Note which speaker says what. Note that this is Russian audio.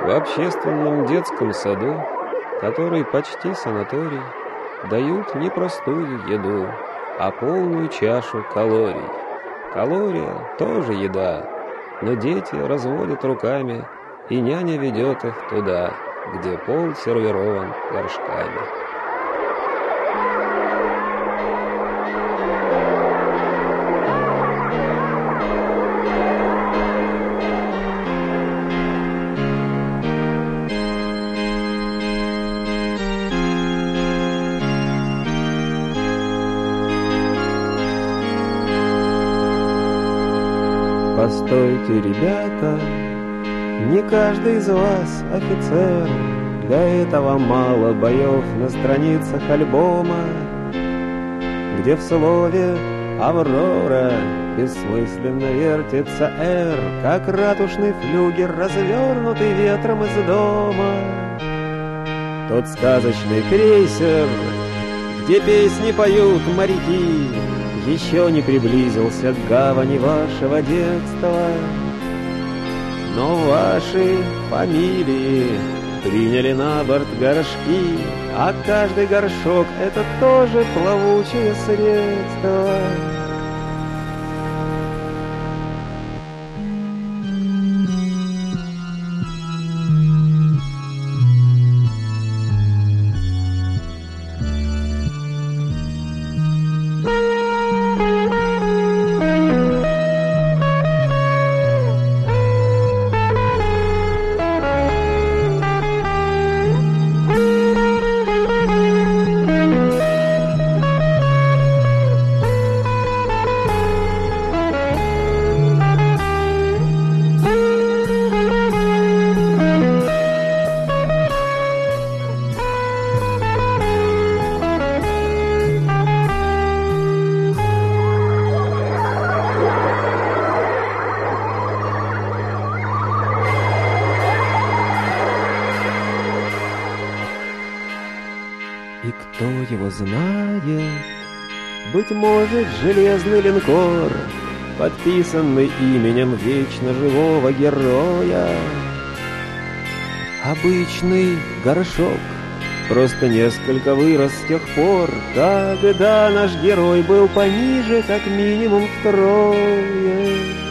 Speaker 1: В общественном детском саду, который почти санаторий, дают не простую еду, а полную чашу калорий. Калория тоже еда, но дети разводят руками, и няня ведет их туда, где пол сервирован горшками. Постойте, ребята, не каждый из вас офицер. Для этого мало боев на страницах альбома, где в слове «Аврора» бессмысленно вертится «Р», как ратушный флюгер, развернутый ветром из дома. Тот сказочный крейсер, где песни поют моряки, еще не приблизился к гавани вашего детства, но ваши фамилии приняли на борт горшки, а каждый горшок — это тоже плавучее средство. И кто его знает, быть может, железный линкор, подписанный именем вечно живого героя. Обычный горшок, просто несколько вырос с тех пор, когда наш герой был пониже как минимум втрое.